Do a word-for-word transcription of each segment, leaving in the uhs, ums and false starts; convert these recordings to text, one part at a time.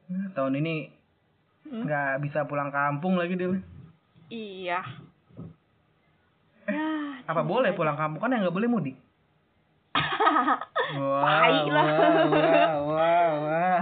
Tahun ini nggak hmm? bisa pulang kampung lagi Dil. Iya. Eh, ya, apa boleh aja. Pulang kampung kan yang nggak boleh mudik? Wah, wah, wah, wah, wah.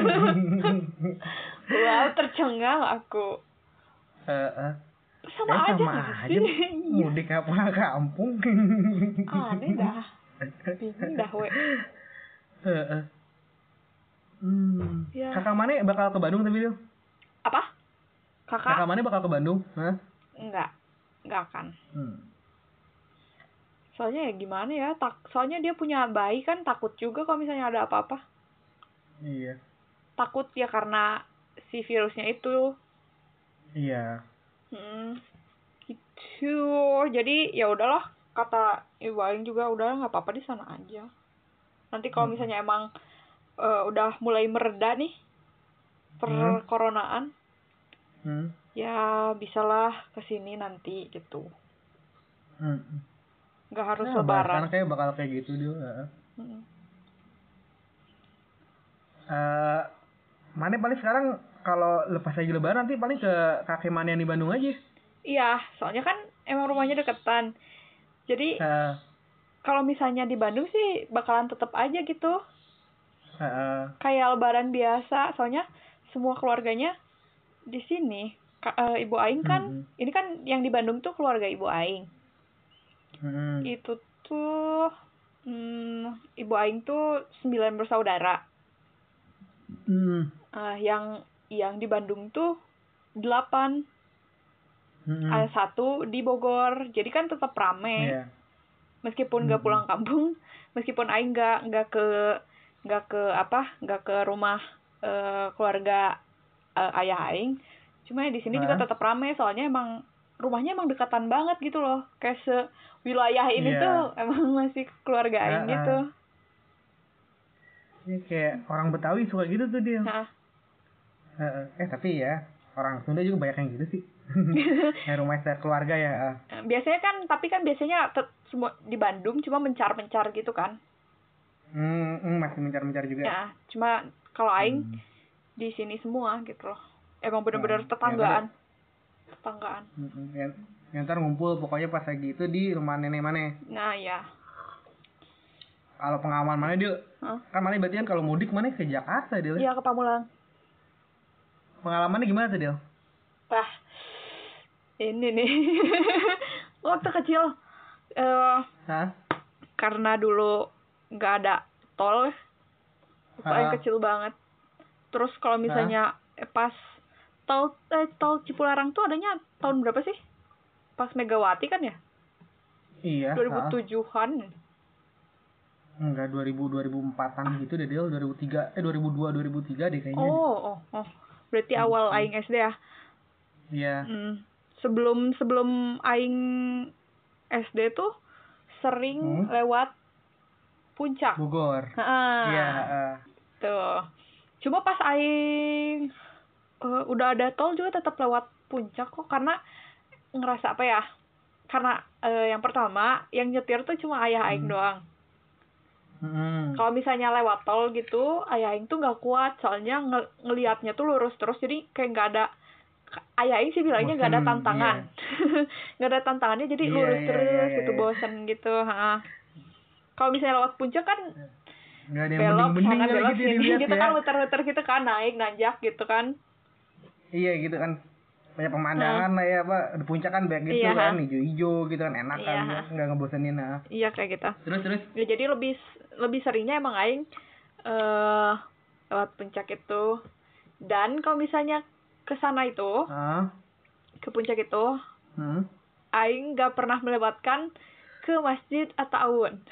Wow, tercengang aku. Uh, uh. Sama eh, aja sama aja mudik apa pulang kampung. Aneh dah. Bingung dah we. Uh, uh. Hmm. Ya. Kakak mana bakal ke Bandung tapi Dil? Apa? Kakak? Kakak mana bakal ke Bandung? Hah? Enggak. Enggak akan. Hmm. Soalnya ya gimana ya, tak soalnya dia punya bayi kan, takut juga kalau misalnya ada apa-apa. Iya. Takut ya karena si virusnya itu. Iya. Hmm. Gitu. Jadi ya udahlah, kata Ibu Aing juga udah nggak apa-apa di sana aja. Nanti kalau misalnya hmm. emang uh, udah mulai mereda nih perkoronaan, hmm. ya bisalah kesini nanti gitu. Hmm. Nggak harus nah, lebaran. Karena kayak bakal kayak gitu juga. Hmm. Uh, mana paling sekarang kalau lepas lagi lebaran nanti paling ke kakek mana yang di Bandung aja. Iya, soalnya kan emang rumahnya deketan. Jadi uh. kalau misalnya di Bandung sih bakalan tetap aja gitu. Uh. Kayak lebaran biasa, soalnya semua keluarganya di sini. Ka- uh, Ibu Aing kan, hmm. ini kan yang di Bandung tuh keluarga Ibu Aing. Hmm. Itu tuh hmm, Ibu Aing tuh sembilan bersaudara. Hmm. Uh, yang yang di Bandung tuh delapan. Hmm. Ada satu di Bogor. Jadi kan tetap rame. Yeah. Meskipun nggak hmm. pulang kampung, meskipun Aing nggak nggak ke nggak ke apa nggak ke rumah uh, keluarga uh, ayah Aing, cuma di sini nah. juga tetap rame soalnya emang rumahnya emang dekatan banget gitu loh, kayak sewilayah ini yeah. tuh emang masih keluarga Aing uh-uh. gitu. Ini kayak orang Betawi suka gitu tuh dia. Nah. Uh, eh tapi ya orang Sunda juga banyak yang gitu sih. Yang rumah keluarga ya. Uh. Biasanya kan, tapi kan biasanya tet- semua di Bandung cuma mencar-mencar gitu kan. Hmm, hmm, masih mencar-mencar juga. Ya, cuma kalau Aing hmm. di sini semua gitu loh. Emang benar-benar tetanggaan. Ya, tetanggaan. Hmm, ya, ya, ntar ngumpul pokoknya pas lagi itu di rumah nenek mana. Nah, ya. Kalau pengalaman mana dia? Huh? Kan mana berarti kan kalau mudik mana ke Jakarta dia? Iya, ke Pamulang. Pengalamannya gimana tuh dia? Wah, ini nih. Waktu kecil. Uh, Hah? Karena dulu nggak ada tol, soalnya kecil banget. Terus kalau misalnya eh, pas tol eh, tol Cipularang tuh adanya tahun berapa sih? Pas Megawati kan ya? Iya. dua ribu tujuh-an. Enggak, dua ribu dua ribu empat-an gitu deh, Del. dua ribu tiga eh dua ribu dua dua ribu tiga deh kayaknya. Oh, oh, oh. Berarti hmm. awal Aing S D ya? Iya. Hmm. Sebelum sebelum Aing S D tuh sering hmm? lewat Puncak. Bogor. Iya. Uh. Tuh. Cuma pas Aing uh, udah ada tol juga tetap lewat Puncak kok, karena ngerasa apa ya? Karena uh, yang pertama yang nyetir tuh cuma ayah Aing hmm. doang. Hmm. Kalau misalnya lewat tol gitu, ayah Aing tuh nggak kuat, soalnya ng- ngelihatnya tuh lurus terus, jadi kayak nggak ada. Ayah Aing sih bilangnya nggak ada tantangan, nggak yeah. ada tantangannya, jadi yeah, lurus yeah, terus yeah, yeah, gitu, yeah. bosan gitu. Ha. Kalau misalnya lewat Puncak kan nggak ada yang belok bening-bening sana belok gitu, sini gitu ya. kan, muter-muter gitu kan, naik nanjak gitu kan. Iya gitu kan, banyak pemandangan lah ya, apa di Puncak kan banyak gitu iya, kan, hijau-hijau gitu kan, enak iya. kan, nggak ngebosenin lah. Iya kayak gitu. Terus terus. Ya, jadi lebih lebih seringnya emang Aing uh, lewat Puncak itu. Dan kalau misalnya ke sana itu, huh? ke Puncak itu, hmm? Aing nggak pernah melewatkan ke Masjid At-Ta'awun.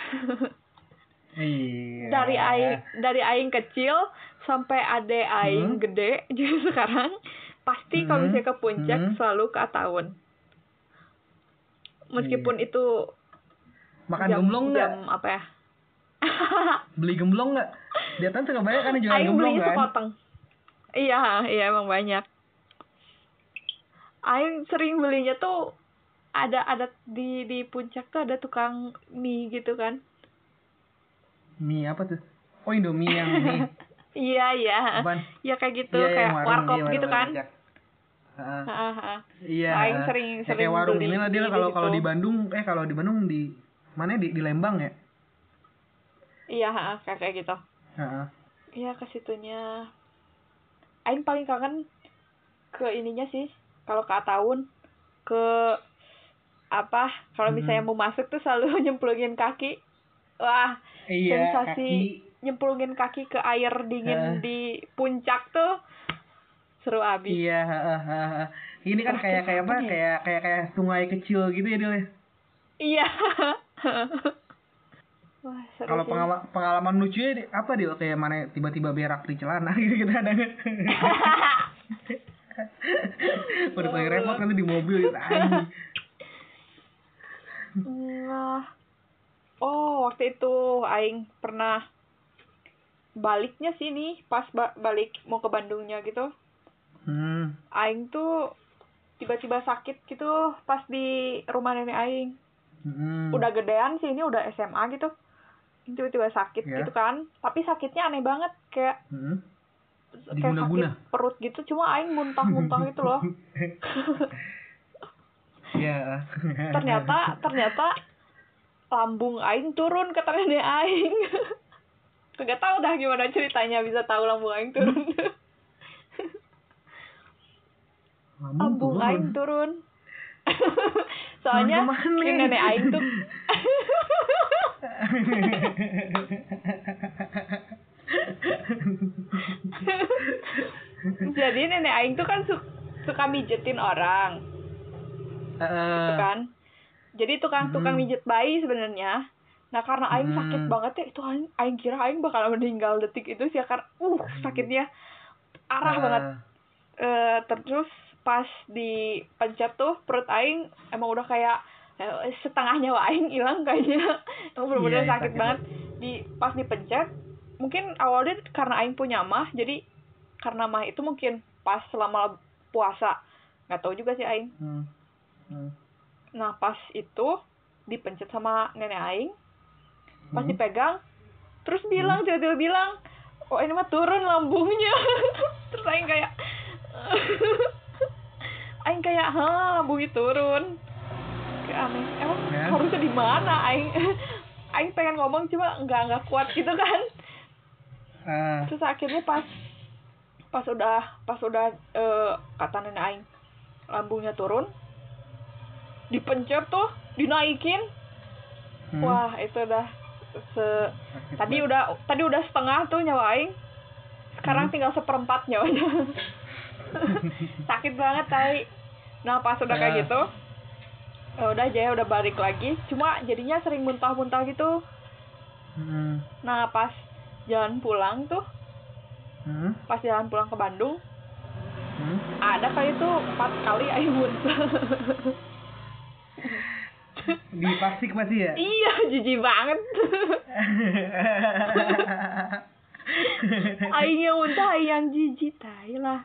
Iya. Dari Aing dari Aing kecil sampai ade Aing hmm? gede juga sekarang, pasti hmm? kalau misalnya ke Puncak hmm? selalu ke At-Ta'awun. Meskipun iya. itu makan jam, gemblong nggak? Jam apa ya? Beli gemblong nggak? Dia kan suka banyak kan jualan Aing gemblong beli kan? sepotong. Iya, iya emang banyak. Aing sering belinya tuh ada ada di di Puncak tuh ada tukang mie gitu kan. Mie apa tuh? Oh, Indomie yang mie. Iya, iya. Ya kayak gitu, iya, kayak warkop iya, gitu kan. Uh, Heeh. Iya. Aing sering ya, sering kayak warung beli ini lah dia kalau gitu. kalau di Bandung, eh kalau di Bandung di mana di di Lembang ya? Iya, heeh, kayak kayak gitu. Heeh. Iya, ke situnya. Aing paling kangen ke ininya sih, kalau ke Ataun, ke apa? Kalau misalnya hmm. mau masuk tuh selalu nyemplungin kaki. Wah, iya, sensasi kaki. nyemplungin kaki ke air dingin uh. di puncak tuh seru abis. Iya, uh, uh, uh. Ini kan kayak kayak apa? Kayak kayak kayak sungai kecil gitu ya dia. Iya. Wah, kalau pengalaman pengalaman lucunya apa dia kayak mana tiba-tiba berak di celana gitu gitu ada nggak? Udah paling repot kan di mobil gitu. Nah, oh waktu itu Aing pernah baliknya sini pas ba- balik mau ke Bandungnya gitu. Hmm. Aing tuh tiba-tiba sakit gitu pas di rumah nenek Aing. Hmm. Udah gedean sih ini udah S M A gitu. Tiba-tiba sakit yeah. gitu kan. Tapi sakitnya aneh banget kayak hmm. kayak sakit perut gitu. Cuma Aing muntah-muntah gitu loh. Iya. Yeah. ternyata ternyata lambung Aing turun kata nenek Aing. Gak tahu dah gimana ceritanya bisa tahu lambung Aing turun. Lambung, lambung Aing turun. Soalnya si nenek Aing tuh jadi nenek Aing tuh kan su- suka mijetin orang. Uh, gitu kan. Jadi tukang-tukang hmm. mijet bayi sebenarnya. Nah karena Aing hmm. sakit banget ya itu Aing, Aing kira Aing bakal meninggal detik itu sih karena uh sakitnya parah uh. banget. Uh, terus pas dipencet tuh perut Aing emang udah kayak eh, setengah nyawa Aing hilang kayaknya. Emang bener-bener yeah, sakit, sakit banget. Di pas dipencet mungkin awalnya karena Aing punya mah jadi karena mah itu mungkin pas selama puasa nggak tahu juga sih Aing. Hmm. Hmm. Nah pas itu dipencet sama nenek Aing pas hmm. dipegang terus bilang hmm. tiba-tiba bilang oh ini mah turun lambungnya. Terus Aing kayak Aing kayak hah lambungnya turun kayak aneh emang yeah. harusnya di mana Aing Aing pengen ngomong cuma nggak nggak kuat gitu kan. Uh. Terus akhirnya pas pas udah pas udah uh, kata nenek Aing lambungnya turun dipencet tuh dinaikin hmm. wah itu udah se tadi udah tadi udah setengah tuh nyawa Aing sekarang hmm. tinggal seperempat nyawanya. Sakit banget tai. Nah pas udah kayak gitu ya udah Jaya udah balik lagi cuma jadinya sering muntah-muntah gitu. hmm. Nah pas jalan pulang tuh hmm. pas jalan pulang ke Bandung hmm. ada kali tuh empat kali Aing muntah. Di plastik masih ya? Iya, jijik banget. Aing yang muntah, Aing yang jijik, tai lah.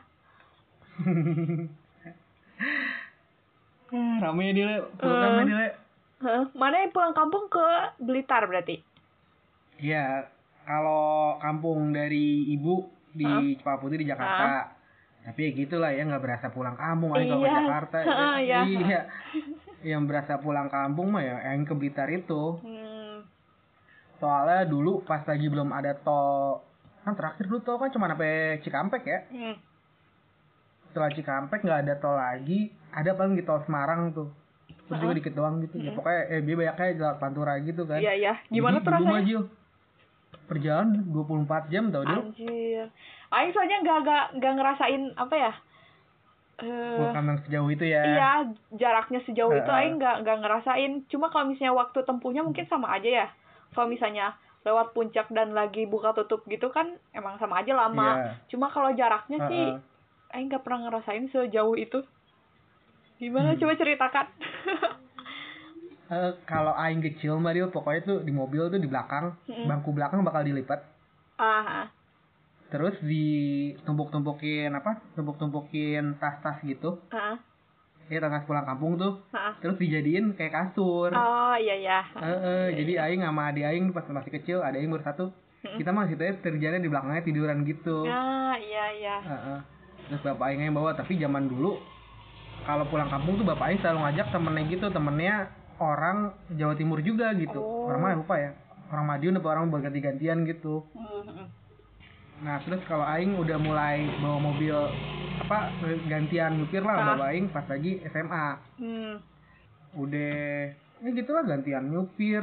Rame dia, pulang uh, rame dia. Huh? Mana yang pulang kampung ke Blitar berarti? Iya, kalau kampung dari ibu di huh? Cempaka Putih di Jakarta. Huh? Tapi ya gitulah ya, nggak berasa pulang kampung aja kalau ke Jakarta. Uh, ya. iya. Iya. Yang berasa pulang kampung mah ya yang ke Blitar itu. Hmm. Soalnya dulu pas lagi belum ada tol, kan terakhir dulu tol kan cuma sampai Cikampek ya. Hmm. Setelah Cikampek nggak ada tol lagi, ada paling di tol Semarang tuh. Terus uh-huh. juga dikit doang gitu. Hmm. Ya pokoknya eh dia banyaknya jalan Pantura gitu kan. Iya iya. Gimana tuh rasanya? Maju. Perjalanan dua puluh empat jam tau dia. Anjir. Aing soalnya nggak nggak nggak ngerasain apa ya? Uh, Bukan yang sejauh itu ya. Iya, jaraknya sejauh uh, itu Aing nggak nggak ngerasain. Cuma kalau misalnya waktu tempuhnya mungkin sama aja ya. Kalau misalnya lewat puncak dan lagi buka tutup gitu kan emang sama aja lama. Yeah. Cuma kalau jaraknya uh, sih uh. Aing nggak pernah ngerasain sejauh itu. Gimana hmm. coba ceritakan? uh, kalau Aing kecil mah dia pokoknya tuh di mobil tuh di belakang, hmm. bangku belakang bakal dilipat. Ah. Uh-huh. Terus ditumpuk-tumpukin apa? Tumpuk-tumpukin tas-tas gitu. Heeh. Ya tas pulang kampung tuh. Ha-ha. Terus dijadiin kayak kasur. Oh iya iya. Heeh, jadi Aing sama adik Aing pas masih kecil, ada Aing baru satu. kita mah gitu ya kerjanya di belakangnya tiduran gitu. Ah, iya iya. Uh-uh. Terus bapak Aing yang bawa, tapi zaman dulu kalau pulang kampung tuh bapak Aing selalu ngajak temennya gitu, temennya orang Jawa Timur juga gitu. Oh. Orang mana lupa ya, orang Madiun atau orang berganti-gantian gitu. Mm-hmm. Nah terus kalau Aing udah mulai bawa mobil apa gantian nyupir lah, ah. bapak Aing pas lagi S M A. Hmm. Udah ya gitulah gantian nyupir.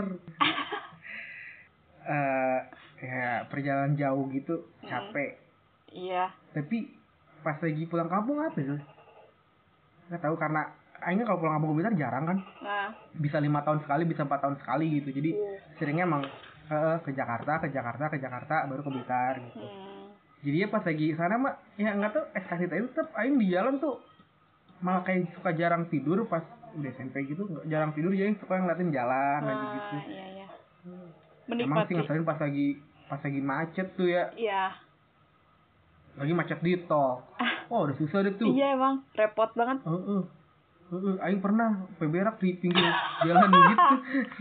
uh, ya perjalanan jauh gitu capek. Iya. Tapi pas lagi pulang kampung apa tuh? Nggak tahu karena Aing kalau pulang kampung ke Blitar jarang kan. Nah. Bisa lima tahun sekali, bisa empat tahun sekali gitu. Jadi uh. seringnya emang uh, ke Jakarta, ke Jakarta, ke Jakarta, baru ke Blitar gitu. Hmm. Jadi ya pas lagi sana mah ya nggak tahu S K S itu tetap Aing di jalan tuh malah kayak suka jarang tidur pas udah S M P gitu, jarang tidur jadi suka ngeliatin jalan nah, aja gitu. Iya iya. Menikmati. Emang sih ngeselin pas lagi pas lagi macet tuh ya. Iya. Lagi macet di tol. Oh udah susah deh tuh. Iya emang repot banget. Heeh. Uh, uh, uh, Aing pernah berak di pinggir jalan gitu.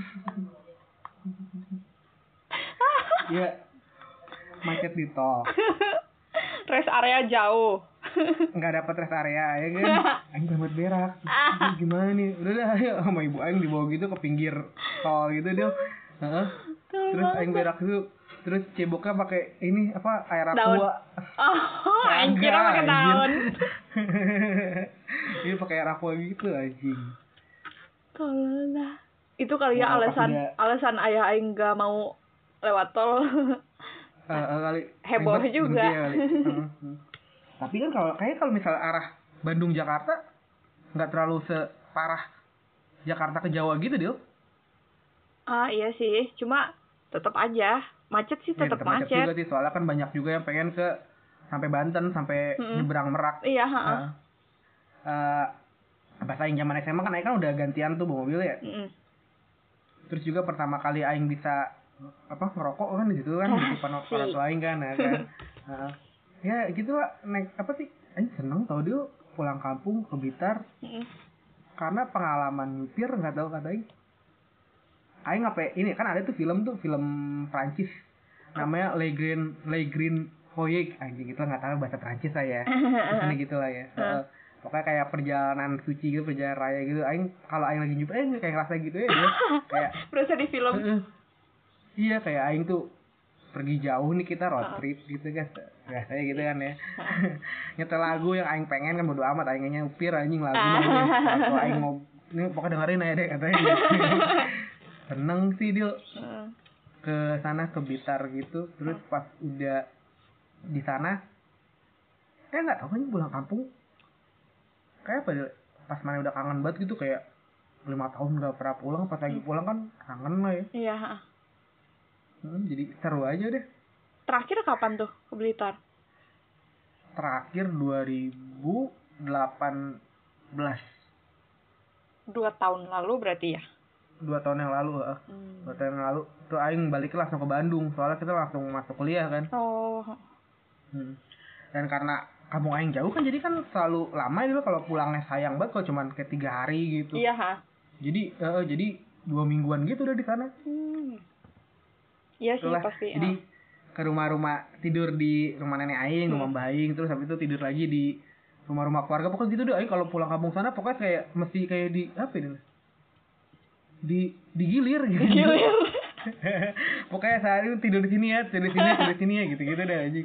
Ya macet di tol. Rest area jauh. Nggak dapat rest area ya kan. Aing dapat berak. Terus gimana nih? Udah dah ayo sama ibu Aing dibawa gitu ke pinggir tol gitu dia. Heeh. Terus Aing berak itu terus ceboknya pakai ini apa air aqua. Oh, anjir pakai daun. Ini pakai air aqua gitu anjing. Kalau lah. Itu kali ya, ya alasan udah... alasan ayah Aing enggak mau lewat tol. Uh, uh, kali heboh juga. Kali. uh, uh. Tapi kan kalau kayak kalau misal arah Bandung Jakarta nggak terlalu separah Jakarta ke Jawa gitu Dil. Ah iya sih, cuma tetap aja macet sih tetap ya, macet. Macet juga sih soalnya kan banyak juga yang pengen ke sampai Banten sampai mm-hmm. nyebrang Merak. Iya. Uh, uh, pas Aing zaman S M A kan Aing kan udah gantian tuh bawa mobil ya. Mm-hmm. Terus juga pertama kali Aing bisa apa ngerokok kan di situ kan di depan orang tua Aing kan, ya kan. Uh, ya gitu lah naik apa sih Aing seneng tau dia pulang kampung ke Blitar mm-hmm. karena pengalaman nyupir nggak tahu kata Aing Aing apa ini kan ada tuh film tuh film Prancis namanya Le Grand Le Grand Voyage anjing gitu nggak tahu bahasa Prancis saya ini gitu lah ya uh, pokoknya kayak perjalanan suci gitu perjalanan raya gitu Aing kalau Aing lagi nyupir eh kayak ngerasa gitu ya dia kayak berasa di film uh, uh, iya kayak Aing tuh pergi jauh nih kita road trip uh. gitu kan biasanya gitu kan ya nyetel lagu yang Aing pengen kan bodo amat Aingnya nyupir anjing lagunya kalau Aing mau ini pokoknya dengerin aja deh katanya gitu. Seneng sih dia uh. ke sana ke Blitar gitu terus uh. pas udah di sana eh nggak tahu kan pulang kampung kayak apa dia pas mana udah kangen banget gitu kayak lima tahun nggak pernah pulang pas lagi pulang kan kangen lah ya iya hmm, jadi seru aja deh. Terakhir kapan tuh ke Blitar? Terakhir dua ribu delapan belas. Dua tahun lalu berarti ya? Dua tahun yang lalu, uh. hmm. dua tahun yang lalu tuh Aing balik langsung ke Bandung soalnya kita langsung masuk kuliah kan. Oh. Hmm. Dan karena kampung Aing jauh kan jadi kan selalu lama dulu kalau pulangnya sayang banget kalau cuman kayak tiga hari gitu. Iya ha. Jadi uh, jadi dua mingguan gitu udah di sana. Hmm. Iya sih Itulah. Pasti. Jadi uh. ke rumah-rumah tidur di rumah nenek Aing, hmm. rumah Mbak Aing terus habis itu tidur lagi di rumah-rumah keluarga pokoknya gitu deh Aing kalau pulang kampung sana pokoknya kayak mesti kayak di apa ini? Di digilir gitu. Digilir. Pokoknya sehari tidur di sini ya, tidur di sini, tidur di sini ya gitu-gitu deh anjing.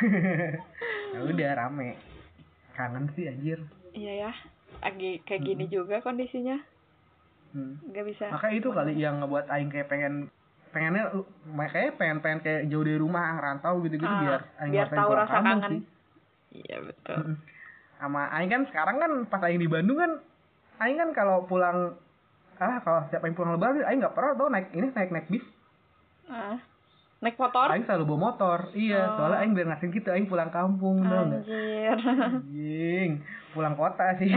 Ya udah rame. Kangen sih anjir. Iya ya. Lagi kayak gini hmm. juga kondisinya. Hmm. Gak bisa. Makanya itu kali yang ngebuat Aing kayak pengen pengennya kayak pengen pengen kayak jauh dari rumah rantau gitu-gitu ah, biar Aing biar tahu rasa kangen. Sih. Iya betul. Hmm. Sama Aing kan sekarang kan pas Aing di Bandung kan Aing kan kalau pulang ah kalau setiap Aing pulang lebaran Aing nggak pernah tau naik ini naik naik bis. Ah. Naik motor? Aing selalu bawa motor. Iya, oh. soalnya Aing biar ngasih gitu Aing pulang kampung dong enggak. Anjir. Anjing, pulang kota sih.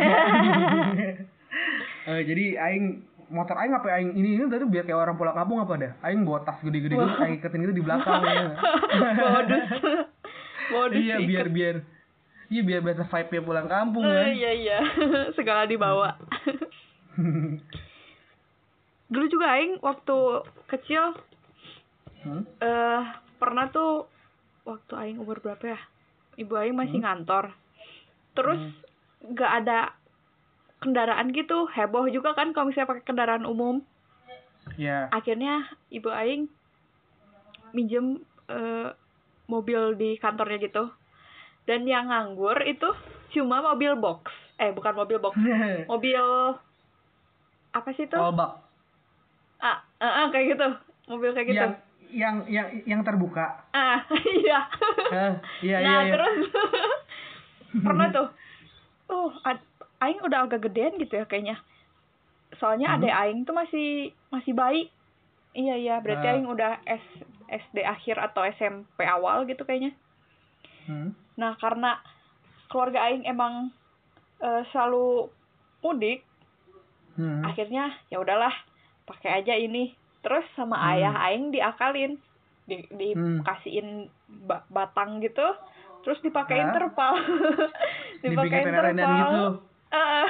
uh, jadi Aing motor Aing apa Aing ini ini tadi biar kayak orang pulang kampung apa dah. Aing bawa tas gede-gede gitu, Aing iketin gitu di belakang ya. Modus. Modus. Iya, biar biar Iya biar berasa vibe-nya pulang kampung uh, kan. Iya iya. Segala dibawa. Dulu juga Aing waktu kecil hmm? uh, pernah tuh waktu aing umur berapa ya? Ibu aing masih hmm? ngantor. Terus nggak hmm. ada kendaraan gitu, heboh juga kan kalau misalnya pakai kendaraan umum. Iya. Yeah. Akhirnya ibu aing minjem uh, mobil di kantornya gitu. Dan yang nganggur itu cuma mobil box. Eh, bukan mobil box. Mobil apa sih itu? Kolbak. Ah, uh, uh, kayak gitu. Mobil kayak gitu. Yang yang yang yang terbuka. Ah, iya. Uh, iya nah, iya. terus pernah tuh. Oh, ad- aing udah agak gedean gitu ya kayaknya. Soalnya hmm. adek aing tuh masih masih bayi. Iya iya, berarti uh. aing udah S, S D akhir atau S M P awal gitu kayaknya. Hmm. Nah, karena keluarga aing emang uh, selalu mudik, hmm. akhirnya ya udahlah, pakai aja ini. Terus sama hmm. ayah aing diakalin, di dikasihin hmm. batang gitu, terus dipakein terpal. dipakein terpal. Gitu. Uh,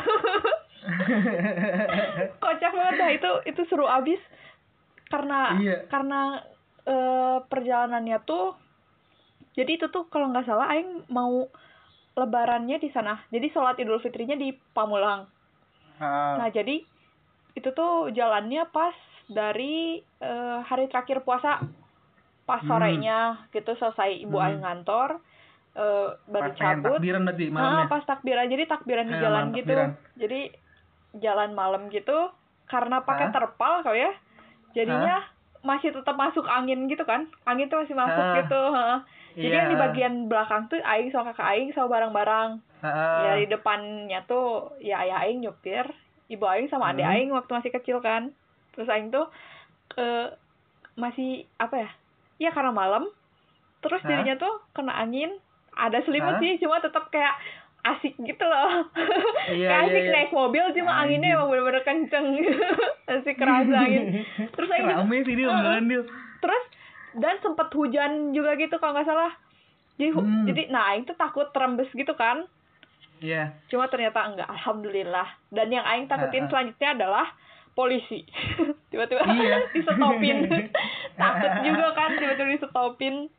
kocak banget dah, itu itu seru abis karena iya. karena uh, perjalanannya tuh, jadi itu tuh kalau nggak salah aing mau lebarannya di sana, jadi sholat Idul Fitrinya di Pamulang. uh. Nah jadi itu tuh jalannya pas dari uh, hari terakhir puasa, pas sorenya hmm. gitu selesai ibu hmm. aing ngantor. Uh, baru pas cabut takbiran berarti malamnya. Nah, pas takbiran, jadi takbiran di eh, jalan gitu takbiran. Jadi jalan malam gitu, karena pakai terpal kali ya, jadinya Hah? masih tetap masuk angin gitu kan, angin tuh masih masuk Hah? gitu. Jadi yeah. yang di bagian belakang tuh aing sama kakak aing sama barang-barang. Hah? Ya di depannya tuh ya ayah aing nyupir, ibu aing sama adik hmm. aing waktu masih kecil kan. Terus aing tuh uh, masih apa ya, ya karena malam, terus Hah? dirinya tuh kena angin. Ada selimut Hah? sih, cuma tetap kayak asik gitu loh. Iya, kayak asik iya, iya. naik mobil, cuma Anjir. anginnya emang bener-bener kenceng. Asik kerasa angin. Terus rame sih dia beneran dia. Terus, dan sempet hujan juga gitu kalau nggak salah. Jadi, hmm. jadi nah Aing tuh takut terembes gitu kan. Iya. Yeah. Cuma ternyata enggak, alhamdulillah. Dan yang Aing takutin uh, uh. selanjutnya adalah polisi. Tiba-tiba iya. disetopin. Takut juga kan, tiba-tiba disetopin.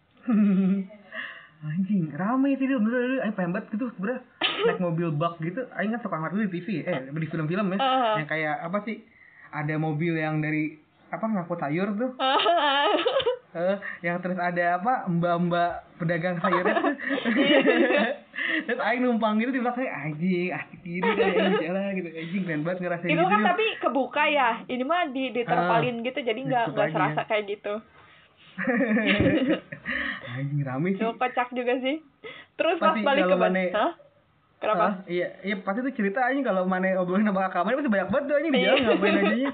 Anjing, rame sih dia, bener-bener Aing pengen banget gitu sebenernya naik mobil bak gitu. Aing kan suka ngeliat di T V, eh di film-film ya uh. yang kayak apa sih, ada mobil yang dari apa ngangkut sayur tuh uh. uh, yang terus ada apa mbak-mbak pedagang sayurnya tuh. Terus Aing numpang gitu di belakangnya, anjing asik gini kan jalan gitu, anjing keren banget ngerasain itu gitu. Itu kan tapi kebuka ya, ini mah di diterpalin uh, gitu, jadi nggak nggak serasa ya. Kayak gitu. Anjing rame sih. Kocak juga sih. Terus pasti pas balik ke Mane, Hah? Kenapa? Uh, iya, iya pasti tuh cerita anjing kalau Mane obrolin sama kakak Mane pasti banyak banget tuh anjing di jalan ngapain aja.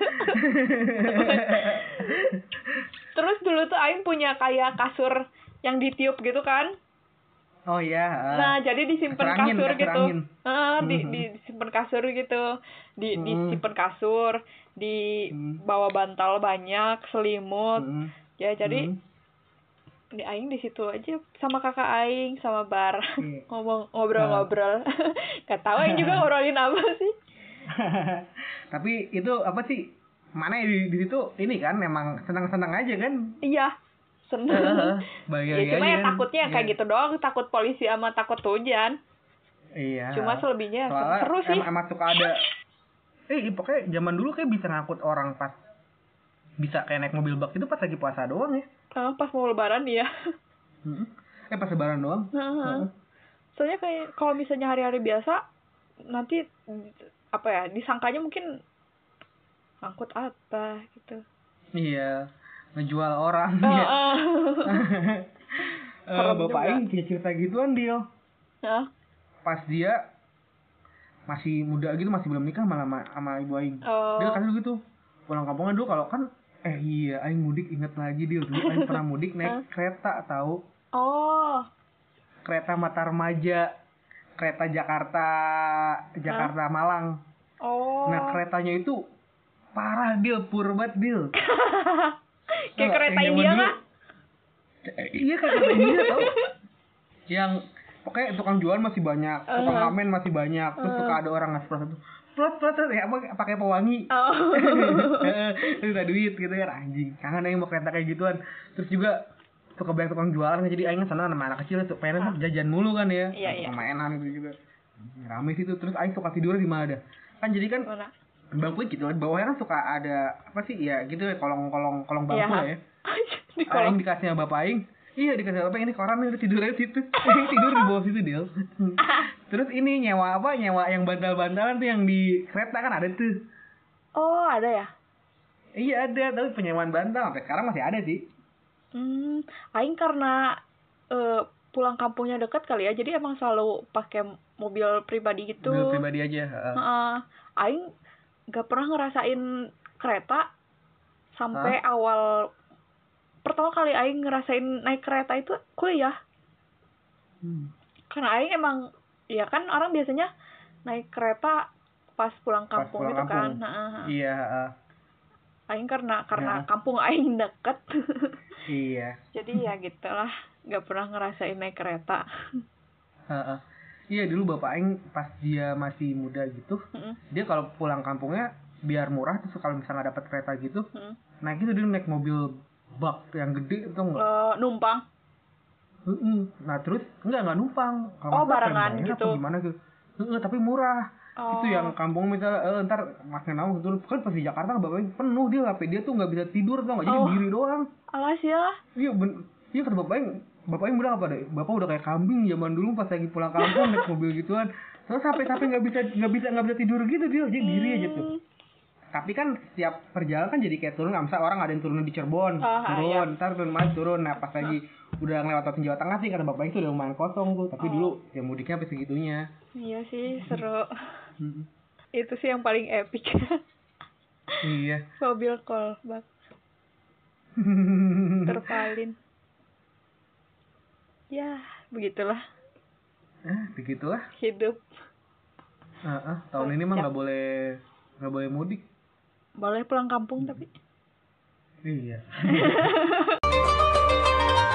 Terus dulu tuh Aing punya kayak kasur yang ditiup gitu kan. Oh iya. Uh, nah, jadi disimpan kasur, kasur gitu. Heeh, uh, di mm-hmm. disimpan kasur gitu. Di mm. disimpan kasur, di mm. bawa bantal banyak, selimut. Mm. Ya jadi mm. di Aing di situ aja sama kakak Aing sama Bar yeah. ngomong ngobrol-ngobrol. Gak tahu Aing juga ngobrolin apa sih. Tapi itu apa sih? Mana di, di situ ini kan memang senang-senang aja kan? Iya. Senang. Uh, ya cuma ya takutnya yeah. kayak gitu doang, takut polisi sama takut hujan. Iya. Cuma selebihnya soalnya seru sih. Em- emang suka ada Eh pokoknya zaman dulu kayak bisa ngangkut orang pas bisa kayak naik mobil bak itu pas lagi puasa doang ya. Uh, pas mau lebaran ya. Hmm. Eh pas lebaran doang. Uh-huh. Uh. Soalnya kayak kalau misalnya hari-hari biasa nanti apa ya disangkanya mungkin angkut apa gitu. Iya, ngejual orang uh, ya. Uh. uh, Bapak Aing punya cerita gituan dia. Uh. Pas dia masih muda gitu, masih belum nikah malah sama, sama ibu Aing. Oh. Dia kan gitu. Pulang kampungnya dulu kalau kan Eh iya, Aing mudik inget lagi dia dulu Aing pernah mudik naik kereta tahu. Oh. Kereta Mata Remaja, kereta Jakarta, Jakarta huh? Malang. Oh. Nah keretanya itu parah Dil, purbat Dil. Kayak kereta India nggak? Iya kayak kereta India tahu. Yang pokoknya tukang jualan masih banyak, tukang uh-huh. ngamen masih banyak, terus uh-huh. suka ada orang ngasih satu. Plot plot ya apa pakai pewangi. Oh. Terus ada duit gitu kan anjing. Kangen aja mau kereta kayak gituan. Terus juga suka banyak tukang jualan, jadi aing sana sama anak kecil tuh pengen ah. jajan mulu kan ya, iya, iya. mainan gitu juga. Rame situ, terus aing suka tidurnya di mana dah. Kan jadi kan mana? Bangku gitu, bawahnya kan suka ada apa sih ya gitu ya, kolong-kolong kolong bangku ya. Di kolong. Aing dikasihnya bapak aing. Iya dikasih bapak ini koran udah tidurnya situ. Tidur di bawah situ dia. Terus ini nyewa apa? Nyewa yang bantal-bantalan tuh yang di kereta kan ada tuh. Oh, ada ya? Iya ada, tapi penyewaan bantal sampai sekarang masih ada sih. Hmm, aing karena uh, pulang kampungnya dekat kali ya, jadi emang selalu pakai mobil pribadi gitu. Mobil pribadi aja. Uh. Uh, aing gak pernah ngerasain kereta sampai huh? awal pertama kali aing ngerasain naik kereta itu kuliah. Hmm. Karena aing emang ya kan orang biasanya naik kereta pas pulang kampung pas pulang gitu kampung. Kan. Nah, iya, uh. Aing karena karena ya. Kampung aing deket. Iya. Jadi ya gitulah, gak pernah ngerasain naik kereta. Uh, uh. Iya dulu bapak aing pas dia masih muda gitu, mm-hmm. dia kalau pulang kampungnya biar murah, terus kalau misalnya dapat kereta gitu, mm-hmm. naik itu dia naik mobil bak yang gede itu enggak? Uh, numpang. Uh-uh. Nah terus enggak enggak numpang. Kalo oh barengan gitu. Gimana gitu? Uh-uh, tapi murah. Oh. Itu yang kampung misalnya uh, ntar makin lama gitu kan pas di Jakarta bapaknya penuh dia, H P dia tuh nggak bisa tidur tau nggak, jadi oh. diri doang. Alas ya. Iya ben, iya kata bapaknya, bapaknya bilang apa deh? Bapak udah kayak kambing zaman dulu pas lagi pulang kampung naik mobil gituan. Terus sampai-sampai nggak bisa nggak bisa nggak bisa tidur gitu dia, jadi hmm. diri aja tuh. Tapi kan setiap perjalanan kan jadi kayak turun, misal orang ada yang turun di Cirebon, oh, turun, iya. ntar turun mas turun, nah pas lagi udah ngelewatin Jawa Tengah sih kata bapaknya itu udah lumayan kosong tuh, tapi oh. dulu ya mudiknya sampai segitunya. Iya sih seru. Hmm. Itu sih yang paling epic. Iya. Mobil callback. Terpalin. Ya begitulah. Eh begitulah. Hidup. Uh, uh, tahun oh, ini mah nggak boleh nggak boleh mudik. Boleh pulang kampung hmm. tapi. Iya.